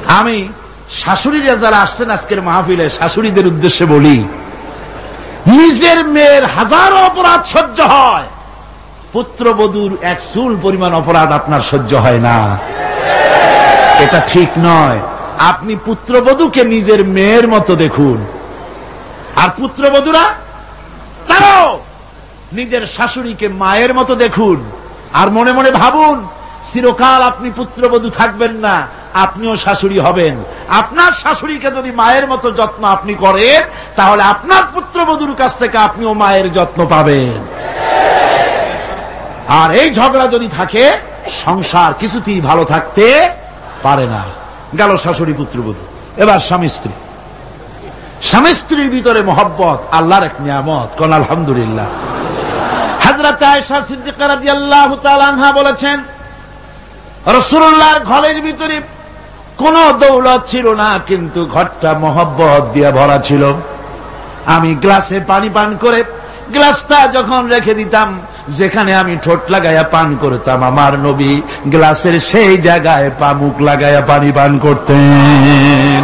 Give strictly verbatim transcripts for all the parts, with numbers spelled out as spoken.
আমি শাশুড়িরা যারা আসছেন আজকের মাহফিলে শাশুড়িদের উদ্দেশ্যে বলি, নিজের মেয়ের হাজারো অপরাধ সহ্য হয়, পুত্রবধূর এক চুল পরিমাণ অপরাধ আপনার সহ্য হয় না। এটা ঠিক নয়। আপনি পুত্রবধূকে নিজের মেয়ের মতো দেখুন, আর পুত্রবধূরা তারাও নিজের শাশুড়িকে মায়ের মতো দেখুন। আর মনে মনে ভাবুন, চিরকাল আপনি পুত্রবধূ থাকবেন না, আপনিও শাশুড়ি হবেন। আপনার শাশুড়িকে যদি মায়ের মতো যত্ন আপনি করেন, তাহলে আপনার পুত্রবধূর কাছ থেকে আপনিও মায়ের যত্ন পাবেন। আর এই ঝগড়া যদি থাকে, সংসার কিছুতেই ভালো থাকতে পারে না। গেল শাশুড়ি পুত্রবধূ। এবার স্বামী স্ত্রী। স্বামী স্ত্রীর ভিতরে মহব্বত আল্লাহর এক নিয়ামত, কোন আলহামদুলিল্লাহ। হযরত আয়েশা সিদ্দিকা রাদিয়াল্লাহু তাআলা আনহা বলেছেন, রাসূলুল্লাহর ঘরের ভিতরে কোন দৌলত ছিল না, কিন্তু ঘরটা মহব্বত দিয়ে ভরা ছিল। আমি গ্লাসে পানি পান করে গ্লাসটা যখন রেখে দিতাম, যেখানে আমি ঠোঁট লাগাইয়া পান করতাম, আমার নবী গ্লাসের সেই জায়গায় পা মুখ লাগাইয়া পানি পান করতেন।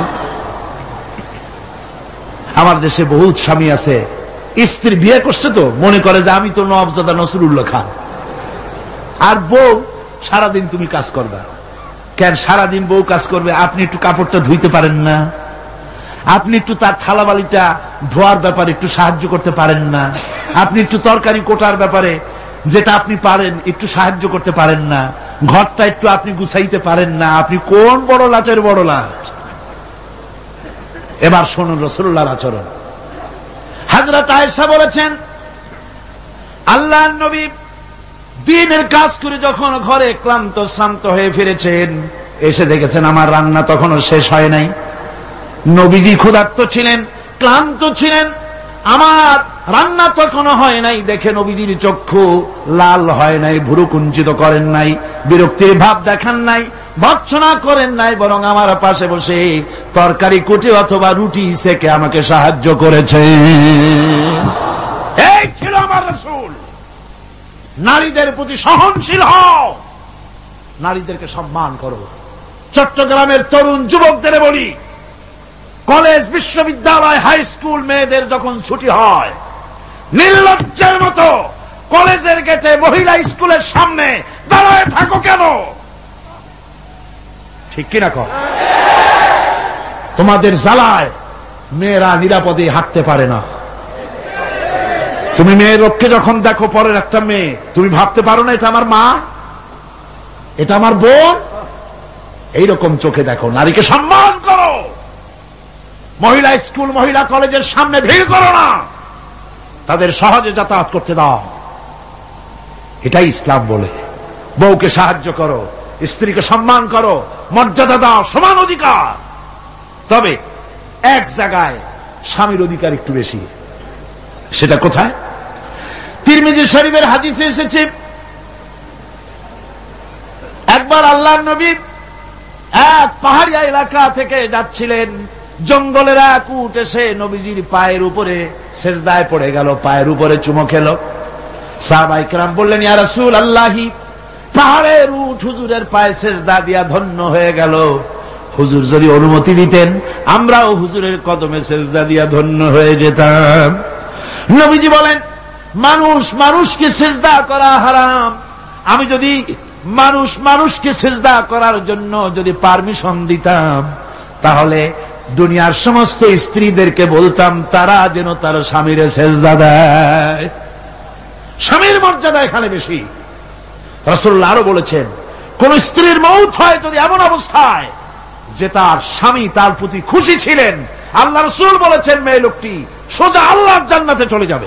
আমার দেশে বহুত স্বামী আছে, স্ত্রী বিয়ে করছে তো মনে করে যে আমি তো নওয়াবজাদা নসরুল্লাহ খান, আর বউ সারাদিন তুমি কাজ করবে। কেন সারাদিন বউ কাজ করবে? আপনি একটু কাপড়টা ধুইতে পারেন না? আপনি একটু তার থালাবালিটা ধোয়ার ব্যাপারে একটু সাহায্য করতে পারেন না? আপনি একটু তরকারি কোটার ব্যাপারে যেটা আপনি পারেন একটু সাহায্য করতে পারেন না? ঘরটা একটু আপনি গুছাইতে পারেন না? আপনি কোন বড় লাটের বড় লাট? এবার শুনুন রাসূলুল্লাহর আচরণ। হযরত আয়েশা বলেছেন, আল্লাহর নবী দিনের কাজ করে যখন ঘরে ক্লান্ত শ্রান্ত হয়ে ফিরেছেন, এসে দেখেছেন আমার রান্না তখনও শেষ হয় নাই। নবীজি ক্ষুধার্ত ছিলেন, ক্লান্ত ছিলেন, আমার রান্না তখনও হয় নাই। দেখে নবীজির চক্ষু লাল হয় নাই, ভুরু কুঞ্চিত করেন নাই, বিরক্তির ভাব দেখান নাই, ভর্ৎসনা করেন নাই, বরং আমার পাশে বসে তরকারি কুটে অথবা রুটি সেকে আমাকে সাহায্য করেছে। এই ছিল আমার রাসূল। নারীদের প্রতি সহনশীল হও, নারীদেরকে সম্মান করো। চট্টগ্রামের তরুণ যুবকদের বলি, কলেজ বিশ্ববিদ্যালয় হাই স্কুল মেয়েদের যখন ছুটি হয়, নির্লজ্জের মতো কলেজের গেটে মহিলা স্কুলের সামনে দাঁড়ায় থাকো কেন? ঠিক কিনা কর? তোমাদের জ্বালায় মেয়েরা নিরাপদে হাঁটতে পারে না। তুমি মেয়ের রক্ষে যখন দেখো পরের একটা মেয়ে, তুমি ভাবতে পারো না এটা আমার মা, এটা আমার বোন? এইরকম চোখে দেখো। নারীকে সম্মান করো। মহিলা স্কুল মহিলা কলেজের সামনে ভিড় করো না, তাদের সহজে যাতায়াত করতে দাও। এটাই ইসলাম বলে। বউকে সাহায্য করো, স্ত্রীকে সম্মান করো, মর্যাদা দাও, সমান অধিকার। তবে এক জায়গায় স্বামীর অধিকার একটু বেশি। সেটা কোথায়? তিরমিজি শরীফের হাদিসে এসেছে, একবার আল্লাহর নবী এক পাহাড়িয়া এলাকা থেকে যাচ্ছিলেন, জঙ্গলের এক উট এসে নবীজির পায়ের উপরে সেজদায় পড়ে গেল, পায়ের উপরে চুমো খেল। সাহাবায়ে কেরাম বললেন, ইয়া রাসূলুল্লাহি, পাহাড়ের উট হুজুরের পায়ে সেজদা দিয়া ধন্য হয়ে গেল। হুজুর যদি অনুমতি দিতেন, আমরাও হুজুরের কদমে সেজদা দিয়া ধন্য হয়ে যেতাম। নবীজি বলেন, মানুষ মানুষকে সেজদা করা হারাম। আমি যদি মানুষ মানুষকে সেজদা করার জন্য যদি পারমিশন দিতাম, তাহলে দুনিয়ার সমস্ত স্ত্রীদেরকে বলতাম তারা যেন তার স্বামীর সেজদা দেয়। স্বামীর মর্যাদা এখানে বেশি। রাসূলুল্লাহ আরো বলেছেন, কোন স্ত্রীর মউত হয় যদি এমন অবস্থায় যে তার স্বামী তার প্রতি খুশি ছিলেন, আল্লাহ রাসূল বলেছেন মেয়ে লোকটি সোজা আল্লাহর জান্নাতে চলে যাবে।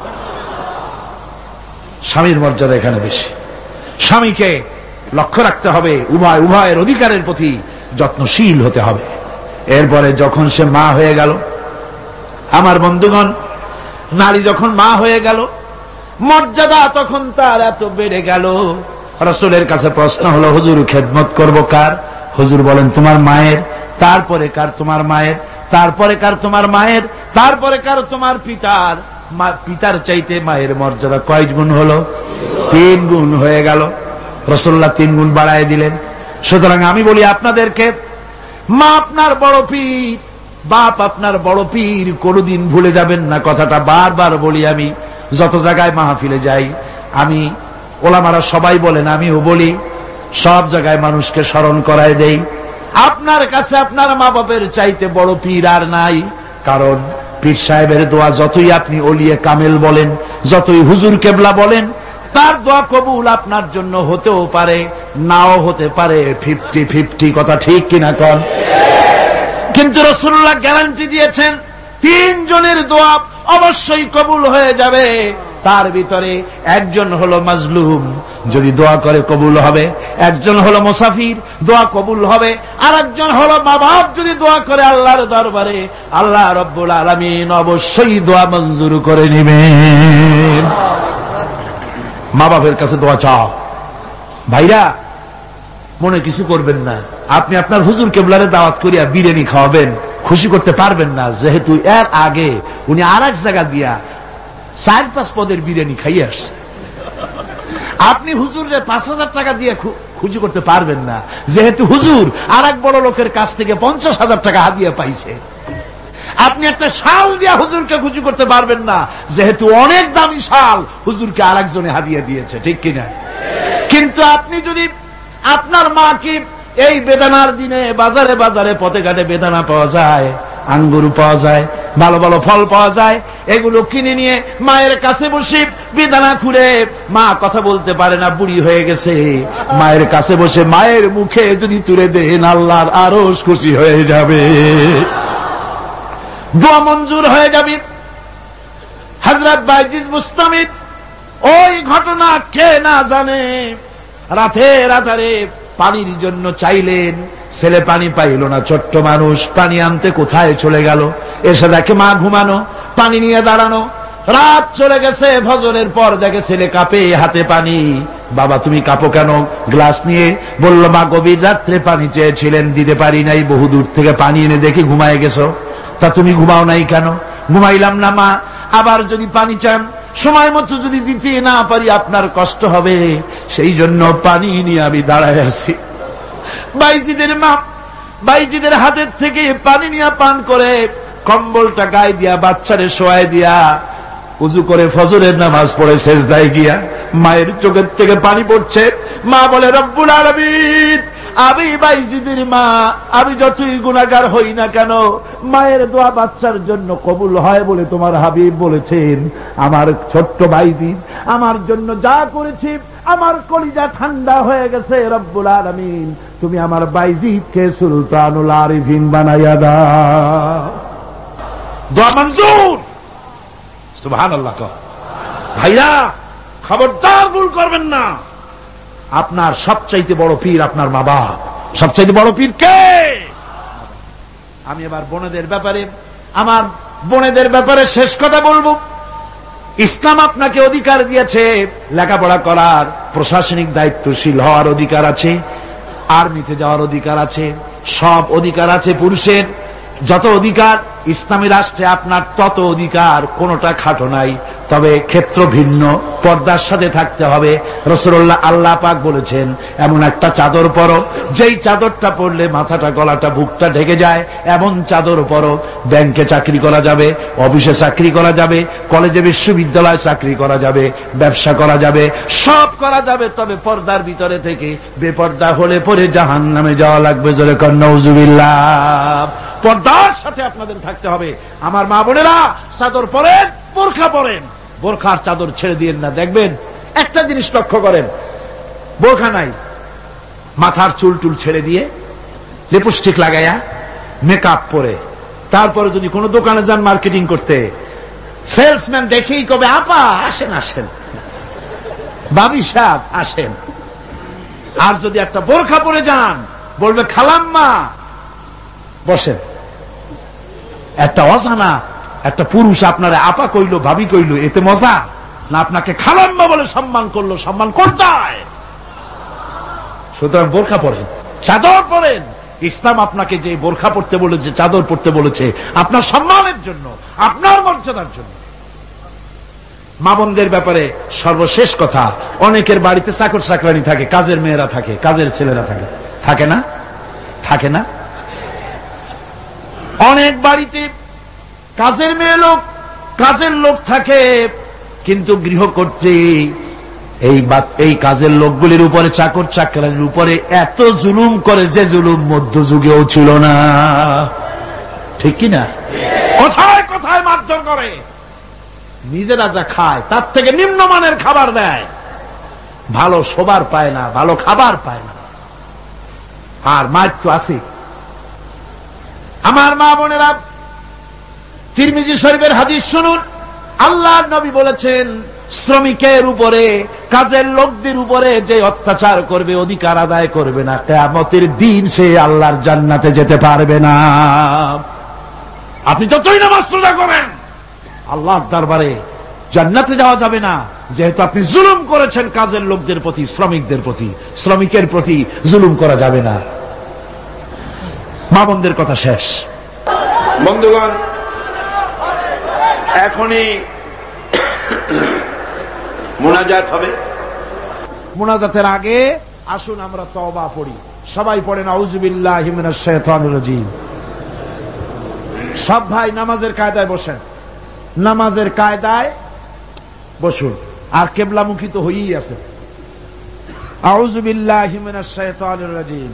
স্বামীর মর্যাদা এখানে বেশি। স্বামীকে লক্ষ্য রাখতে হবে, উভয় উভয়ের অধিকারের প্রতি যত্নশীল হতে হবে। এরপরে যখন সে মা হয়ে গেল, আমার বন্ধুগণ, নারী যখন মা হয়ে গেল, মর্যাদা তখন তার এত বেড়ে গেল। রাসূলের কাছে প্রশ্ন হলো, হুজুর খেদমত করব কার? হুজুর বলেন, তোমার মায়ের। তারপরে কার? তোমার মায়ের। তারপরে কার? তোমার মায়ের। তারপরে কার? তোমার পিতার। পিতার চাইতে মায়ের মর্যাদা কয় গুণ হলো? তিন গুণ হয়ে গেল। রাসূলুল্লাহ তিন গুণ বাড়ায় দিলেন। সুতরাং আমি বলি আপনাদেরকে, মা আপনার বড় পীর, বাপ আপনার বড় পীর, কোনদিন ভুলে যাবেন না। কথাটা বারবার বলি আমি, যত জায়গায় মাহফিলে যাই আমি, ওলামারা সবাই বলেন, আমিও বলি, সব জায়গায় মানুষকে স্মরণ করায় দেই, আপনার কাছে আপনার মা বাপের চাইতে বড় পীর আর নাই। কারণ পীর সাহেবের দোয়া যতই আপনি ওলিয়ে কামেল বলেন, যতই হুজুর কেবলা বলেন, তার দোয়া কবুল আপনার জন্য হতেও পারে, নাও হতে পারে, ফিফটি ফিফটি। কথা ঠিক কিনা কন? কিন্তু রাসূলুল্লাহ গ্যারান্টি দিয়েছেন তিনজনের দোয়া অবশ্যই কবুল হয়ে যাবে। তার ভিতরে একজন হলো মাজলুম, যদি দোয়া করে কবুল হবে। একজন হলো মুসাফির, দোয়া কবুল হবে। আর একজন হলো মা বাপ, যদি দোয়া করে আল্লাহর দরবারে, আল্লাহ রব্বুল আলামিন অবশ্যই দোয়া মঞ্জুর করে নেবেন। মা বাপের কাছে দোয়া চাও। ভাইরা মনে কিছু করবেন না, আপনি আপনার হুজুর কেবলারে দাওয়াত করিয়া বিরিয়ানি খাওয়াবেন, খুশি করতে পারবেন না, যেহেতু এর আগে উনি আর এক জায়গা দিয়া চার পাঁচ পদের বিরিয়ানি খাইয়ে আসছে। আপনি হুজুরের পাঁচ হাজার টাকা দিয়ে খুশি করতে পারবেন না, যেহেতু হুজুর আর এক বড় লোকের কাছ থেকে পঞ্চাশ হাজার টাকা হাদিয়া পাইছে। আপনি একটা শাল দিয়া হুজুরকে খুশি করতে পারবেন না, যেহেতু অনেক দামি শাল হুজুরকে আর একজনে হাদিয়া দিয়েছে। ঠিক কিনা? কিন্তু আপনি যদি আপনার মাকে, এই বেদানার দিনে বাজারে বাজারে পথে ঘাটে বেদানা পাওয়া যায়, আঙ্গুর পাওয়া যায়, ভালো ভালো ফল পাওয়া যায়, এগুলো কিনে নিয়ে মায়ের কাছে বসে বেদানা খুঁড়ে, মা কথা বলতে পারে না, বুড়ি হয়ে গেছে, মায়ের কাছে বসে মায়ের মুখে যদি তুলে দেন, আল্লাহর আরশ খুশি হয়ে যাবে, দোয়া মঞ্জুর হয়ে যাবে। হযরত বাইজিদ বুস্তামি ওই ঘটনা কে না জানে, রাতের আধারে পানির জন্য চাইলেন, ছেলে পানি পাইল না, ছোট্ট মানুষ, পানি আনতে কোথায় চলে গেল, এসে দেখে মা ঘুমানো, পানি নিয়ে দাঁড়ানো। রাত চলে গেছে, ফজরের পর দেখে ছেলে কাঁপে, হাতে পানি। বাবা তুমি কাঁপো কেন? গ্লাস নিয়ে বলল, মা গভীর রাত্রে পানি চেয়েছিলেন, দিতে পারি নাই, বহু দূর থেকে পানি এনে দেখি ঘুমায় গেছো, তা তুমি ঘুমাও নাই কেন? ঘুমাইলাম না মা, আবার যদি পানি চান সময় মতো যদি দিতে না পারি আপনার কষ্ট হবে, সেই জন্য পানি নিয়ে আমি দাঁড়ায় আছি। বাইজিদের মা বাইজিদের হাতের থেকে পানি নিয়ে পান করে, কম্বলটা গায়ে দিয়া বাচ্চারে শোয়ায় দিয়া উযু করে ফজরের নামাজ পড়ে সেজদায় গিয়া মায়ের চোখের থেকে পানি পড়ছে। মা বলে, রব্বুল আলামিন, আমি বাইজিদের মা, আমি যতই গুনাহগার হই না কেন, মায়ের দোয়া বাচ্চার জন্য কবুল হয় বলে তোমার হাবিব বলেছেন। আমার ছোট্ট বাইজিদ আমার জন্য যা করেছি, আমার কলিজা ঠান্ডা হয়ে গেছে। রব্বুল আলামিন, তুমি আমার বাইজিদকে সুলতানুল আরিফিন বানাইয়া দাও। দোয়া মঞ্জুর। সুবহানাল্লাহ। ভাইরা খবরদার ভুল করবেন না, আপনার সবচাইতে বড় পীর আপনার মা বাপ। সবচাইতে বড় পীর কে? আমি এবার বোনেদের ব্যাপারে, আমার বোনেদের ব্যাপারে শেষ কথা বলবো। ইসলাম আপনাকে অধিকার দিয়েছে লেখাপড়া করার, প্রশাসনিক দায়িত্বশীল হওয়ার অধিকার আছে, আর্মিতে যাওয়ার অধিকার আছে, সব অধিকার আছে পুরুষের। যত অধিকার ইসলামী রাষ্ট্রে আপনার তত অধিকার, কোনটা খাটো নাই, তবে ক্ষেত্র ভিন্ন, পর্দার সাথে থাকতে হবে। রাসূলুল্লাহ আল্লাহ পাক বলেছেন, এমন একটা চাদর পরো যেই চাদরটা পরলে মাথাটা, গলাটা, বুকটা ঢেকে যায়, এমন চাদর পরো। ব্যাংকে চাকরি করা যাবে, অফিসে চাকরি করা যাবে, কলেজে বিশ্ববিদ্যালয়ে চাকরি করা যাবে, ব্যবসা করা যাবে, সব করা যাবে, তবে পর্দার ভিতরে থেকে। বেপর্দা হলে পরে জাহান্নামে যাওয়া লাগবে। জোরে কর নাউযুবিল্লাহ। পর্দার সাথে আপনাদের থাকতে হবে। আমার মা বোনেরা, চাদর পরেন, বোরখা পরেন, বোরখার চাদর ছেড়ে দিয়েন না। দেখবেন একটা জিনিস লক্ষ্য করেন, বোরখা নাই, মাথার চুল টুল ছেড়ে দিয়ে, লিপস্টিক লাগাইয়া, মেকআপ পরে, তারপরে যদি কোনো দোকানে যান মার্কেটিং করতে, সেলসম্যান দেখেই কবে, আপা আসেন আসেন, বাবি সাহেব আসেন। আর যদি একটা বোরখা পরে যান, বলবে খালাম্মা বসেন। একটা অজানা একটা পুরুষ আপনারা আপা কইলো, ভাবি কইলো, এতে মজা না? আপনাকে খালাম্মা বলে সম্মান করলো, সম্মান কোনটায়? সুতরাং বোরখা পরেন, চাদর পরেন। ইসলাম আপনাকে যে বোরখা পড়তে বলেছে, চাদর পড়তে বলেছে, আপনার সম্মানের জন্য, আপনার মর্যাদার জন্য। মা বোনদের ব্যাপারে সর্বশেষ কথা, অনেকের বাড়িতে চাকর চাকরানি থাকে, কাজের মেয়েরা থাকে, কাজের ছেলেরা থাকে, থাকে না? থাকে না? অনেক বাড়িতে কাজের মেয়ে লোক, কাজের লোক থাকে, কিন্তু গৃহকর্ত্রী এই এই কাজের লোকগুলির উপরে, চাকর চাকরানির উপরে এত জুলুম করে যে জুলুম মধ্যযুগেও ছিল না। ঠিক কিনা? কোথায় কোথায় মারধর করে, নিজেরা যা খায় তার থেকে নিম্নমানের খাবার দেয়, ভালো শোবার পায় না, ভালো খাবার পায় না। আর মার তো আছে। আমার মা বোনেরা, তিরমিজি শরীফের হাদিস শুনুন। আল্লাহর নবী বলেছেন, শ্রমিকের উপরে, কাজের লোকদের উপরে যে অত্যাচার করবে, অধিকার আদায় করবে না, কিয়ামতের দিন সে আল্লাহর জান্নাতে যেতে পারবে না। আপনি যতই নামাজ রোজা করেন, আল্লাহর দরবারে জান্নাতে যাওয়া যাবে না, যেহেতু আপনি জুলুম করেছেন কাজের লোকদের প্রতি, শ্রমিকদের প্রতি। শ্রমিকের প্রতি জুলুম করা যাবে না। মা বোনদের কথা শেষ। বন্ধুগণ, এখনই মুনাজাত হবে। মুনাজাতের আগে আসুন আমরা তওবা পড়ি। সবাই পড়েন আউযু বিল্লাহি মিনাশ শাইতানির রাজীম। সব ভাই নামাজের কায়দায় বসেন, নামাজের কায়দায় বসুন, আর কিবলামুখী তো হয়েই আছে। আউযু বিল্লাহি মিনাশ শাইতানির রাজীম।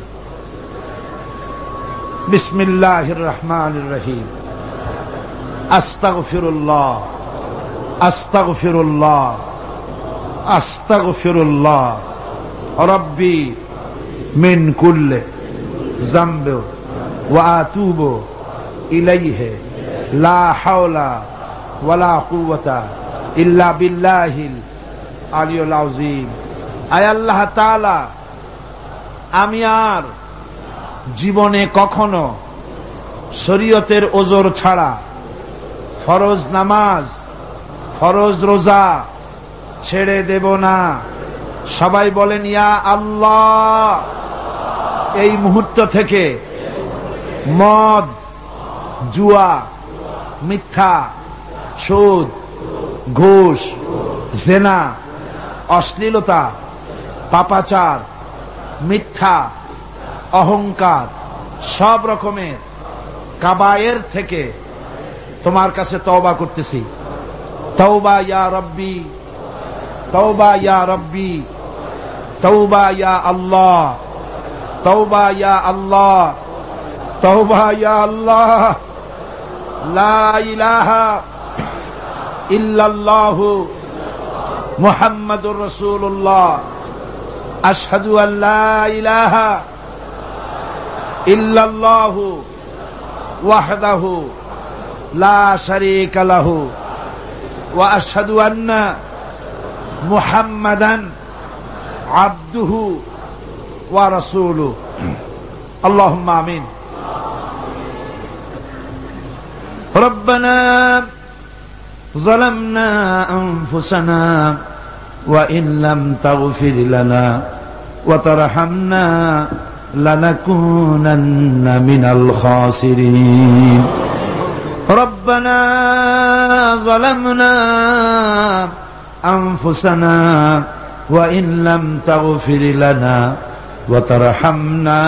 বিসমিল্লাহির রহমানির রহিম। আস্তাগফিরুল্লাহ, আস্তাগফিরুল্লাহ, আস্তাগফিরুল্লাহ রাব্বি মিন কুল্লি যামবি ওয়া আতুবু ইলাইহি লা হাওলা ওয়ালা কুওয়াতা ইল্লা বিল্লাহিল আলিয়্যিল আযীম। আয় আল্লাহ তাআলা, আমি আর জীবনে কখনো শরীয়তের ওজর ছাড়া ফরজ নামাজ, ফরজ রোজা ছেড়ে দেব না। সবাই বলেন ইয়া আল্লাহ। এই মুহূর্ত থেকে মদ, জুয়া, মিথ্যা, সুদ, ঘুষ, জেনা, অশ্লীলতা, পাপাচার, মিথ্যা, অহংকার, সব রকমের কাবায়ের থেকে তোমার কাছে তওবা করতেছি। তওবা ইয়া রব্বি, তওবা ইয়া রব্বি, তওবা ইয়া আল্লাহ, তওবা ইয়া আল্লাহ, তওবা ইয়া আল্লাহ। লা ইলাহা ইল্লাল্লাহু মুহাম্মাদুর রাসূলুল্লাহ। আশহাদু আল লা ইলাহা ইল্লাল্লাহু ওয়াহদাহু লা শারীকা লাহু ওয়া আশহাদু আন্না মুহাম্মাদান আবদুহু ওয়া রাসূলুহু। আল্লাহুম্মা আমিন। রব্বানা যালামনা আনফুসানা ওয়া ইন লাম তাগফির লানা ওয়া তারহামনা লানাকুনান্না মিনাল খাসিরিন। ربنا ظلمنا أنفسنا وإن لم تغفر لنا وترحمنا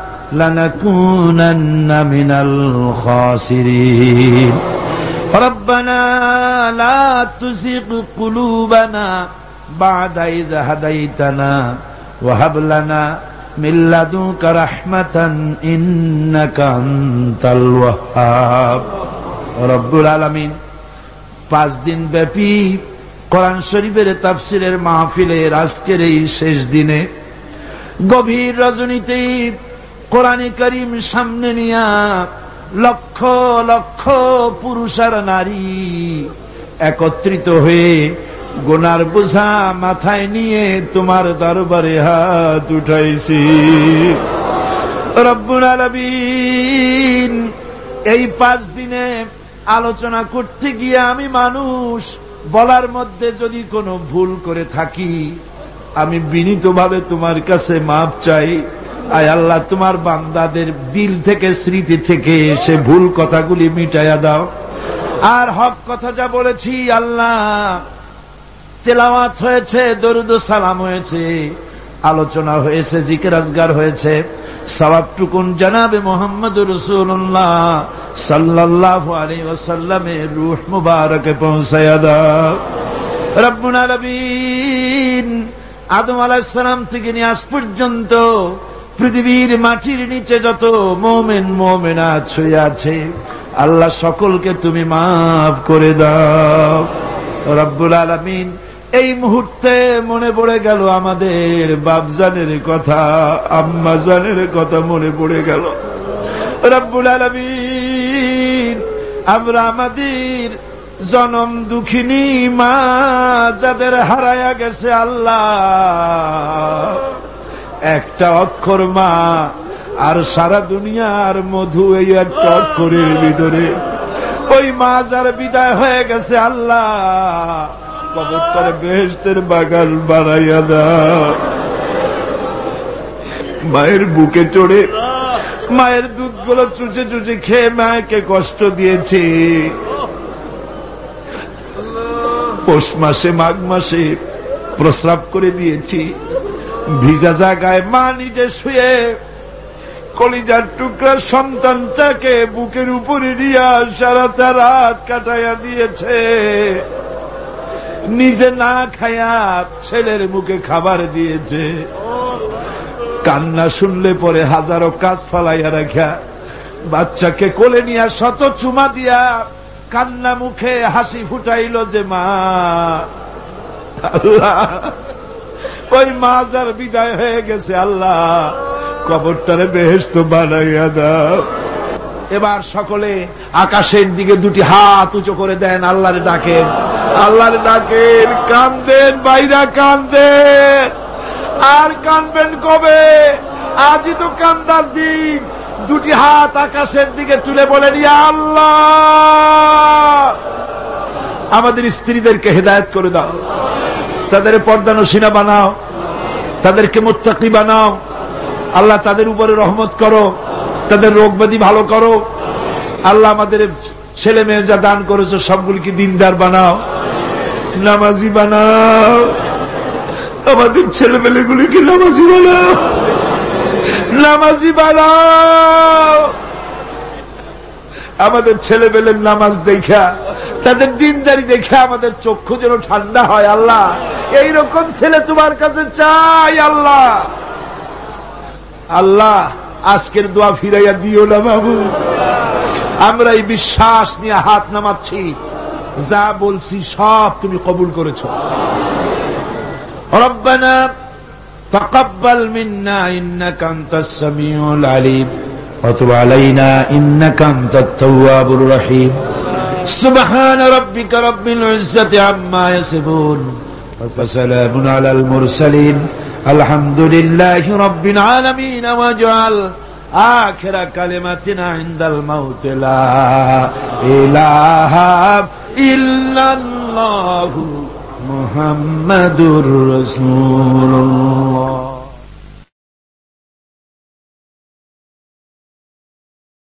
لنكونن من الخاسرين. ربنا لا تزغ قلوبنا بعد إذ هديتنا وهب لنا من لدنك رحمة إنك أنت الوهاب. রব্বুল আলামিন পাঁচ দিন ব্যাপী কোরআন শরীফের তাফসীরের মাহফিলের আজকের এই শেষ দিনে গভীর রজনীতে কোরআনে কারীম সামনে নিয়া লক্ষ লক্ষ পুরুষ আর নারী একত্রিত হয়ে গুনার বোঝা মাথায় নিয়ে তোমার দরবারে হাত উঠাইছি। রব্বুল আলামিন, এই পাঁচ দিনে আলোচনা করতে গিয়ে আমি মানুষ, বলার মধ্যে যদি কোনো ভুল করে থাকি আমি বিনীতভাবে তোমার কাছে মাপ চাই। আয় আল্লাহ, তোমার বান্দাদের দিল থেকে, স্মৃতি থেকে সে ভুল কথাগুলি মিটাইয়া দাও। আর হক কথা যা বলেছি আল্লাহ, তেলাওয়াত হয়েছে, দরুদ ও সালাম হয়েছে, আলোচনা হয়েছে, জিকির আজগার হয়েছে, সওয়াবটুকুন জনাবে মুহাম্মদুর রাসূলুল্লাহ সাল্লাল্লাহু আলাইহি ওয়াসাল্লামের রূহ মুবারকে পৌঁছায়া দাও। রব্বুল আলামিন আদম আলাইহিস সালাম থেকে নিয়ে আজ পর্যন্ত পৃথিবীর মাটির নিচে যত মুমিন মুমিনাত শুয়ে আছে আল্লাহ সকলকে তুমি মাফ করে দাও। রব্বুল আলামিন এই মুহূর্তে মনে পড়ে গেল আমাদের বাপজানের কথা, আম্মাজানের কথা মনে পড়ে গেল। রব্বুল আলামিন আমরা আমাদের জনম দুঃখিনী মা যাদের হারায়া গেছে আল্লাহ, একটা অক্ষর মা আর সারা দুনিয়ার মধু এই একটা অক্ষরের ভিতরে, ওই মা যার বিদায় হয়ে গেছে আল্লাহ কবরটারে বেহেশতের বাগান বানাইয়া দাও। মায়ের বুকে চড়ে মায়ের দুধগুলো চুচে চুচে খেয়ে মাকে কষ্ট দিয়েছি। পৌষ মাসে মাঘ মাসে প্রস্রাব করে দিয়েছি, ভিজা জায়গায় মা নিজে শুয়ে কলিজার টুকরা সন্তানটাকে বুকের উপরে নিয়ে সারাটা রাত কাটাইয়া দিয়েছে। নিজে না খায়া ছেলের মুখে খাবার দিয়েছে। কান্না শুনলে পরে হাজারো কাজ ফালাইয়া রাখা বাচ্চাকে কোলে নিয়ে শত চুমা দিয়া কান্না মুখে হাসি ফুটাইল যে মা। আল্লাহ ওই মা যার বিদায় হয়ে গেছে আল্লাহ কবরটারে বেহেশত বানাইয়া দাও। এবার সকলে আকাশের দিকে দুটি হাত উঁচু করে দেন, আল্লাহরে ডাকেন, আল্লাহরে ডাকেন, কান্দেন বাইরা কান্দেন। আর কানবেন কবে? আজই তো কান্দার দিন। দুটি হাত আকাশের দিকে তুলে বলেন, ইয়া আল্লাহ আমাদের স্ত্রীদেরকে হেদায়েত করে দাও, তাদের পর্দানশীনা বানাও, তাদেরকে মুত্তাকি বানাও। আল্লাহ তাদের উপরে রহমত করো, তাদের রোগ ব্যাধি ভালো করো। আল্লাহ আমাদের ছেলে মেয়ে যা দান করেছো সবগুলিকে দিনদার বানাও, নামাজি বানাও। আমাদের ছেলে মেয়েগুলিকে নামাজি বানাও, নামাজি বানাও। আমাদের ছেলে মেয়ের নামাজ দেখা, তাদের দিনদারি দেখে আমাদের চক্ষু যেন ঠান্ডা হয়। আল্লাহ এইরকম ছেলে তোমার কাছে চাই। আল্লাহ আল্লাহ আজকের দোয়া ফিরাইয়া দিও না বাবু। আমরা এই বিশ্বাস নিয়ে হাত নামাচ্ছি, যা বলছি সব তুমি কবুল করেছো। রব্বানা তাকাব্বাল মিন্না ইন্নাকা আনতাস সামিউল আলিম ওয়া তুব আলাইনা ইন্নাকা আনতাত তাওয়াবুর রহিম। সুবহান রাব্বিকা রাব্বিল ইজ্জাতি আম্মা ইয়াসিফুন ওয়া সালামুন আলাল মুরসালিন আলহামদুলিল্লাহি রাব্বিল আলামিন। ওয়াজআল আখিরা কালিমাতিনা ইনদাল মাউত লা ইলাহা ইল্লাল্লাহু মুহাম্মাদুর রাসূলুল্লাহ।